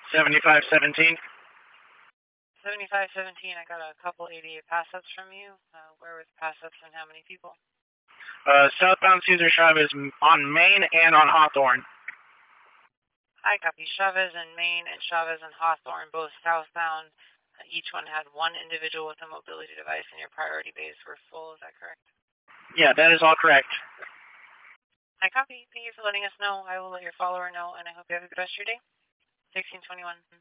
7517. 7517, I got a couple 88 pass-ups from you. Where was pass-ups and how many people? Southbound Cesar Chavez on Main and on Hawthorne. I copy. Chavez and Main and Chavez and Hawthorne, both southbound. Each one had one individual with a mobility device, and your priority bays were full. Is that correct? Yeah, that is all correct. I copy. Thank you for letting us know. I will let your follower know, and I hope you have a good rest of your day. 1621.